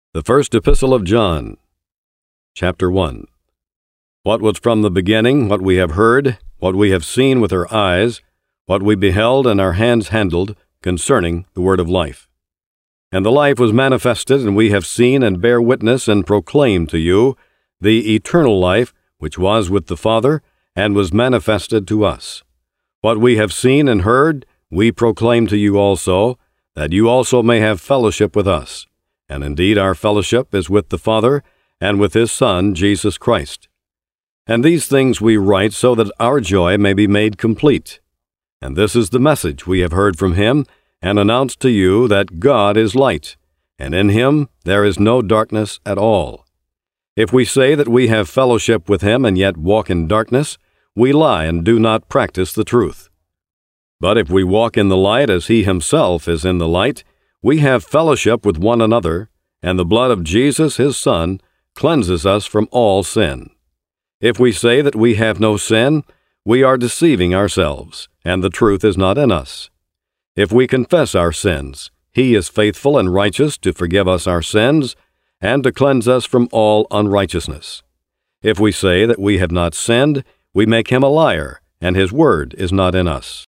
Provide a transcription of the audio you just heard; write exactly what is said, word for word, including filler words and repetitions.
The First Epistle of John, Chapter one. What was from the beginning, what we have heard, what we have seen with our eyes, what we beheld and our hands handled, concerning the word of life. And the life was manifested, and we have seen and bear witness and proclaim to you the eternal life which was with the Father and was manifested to us. What we have seen and heard, we proclaim to you also, that you also may have fellowship with us. And indeed our fellowship is with the Father and with His Son, Jesus Christ. And these things we write so that our joy may be made complete. And this is the message we have heard from Him and announced to you, that God is light, and in Him there is no darkness at all. If we say that we have fellowship with Him and yet walk in darkness, we lie and do not practice the truth. But if we walk in the light as He Himself is in the light, we have fellowship with one another, and the blood of Jesus, His Son, cleanses us from all sin. If we say that we have no sin, we are deceiving ourselves, and the truth is not in us. If we confess our sins, He is faithful and righteous to forgive us our sins, and to cleanse us from all unrighteousness. If we say that we have not sinned, we make Him a liar, and His word is not in us.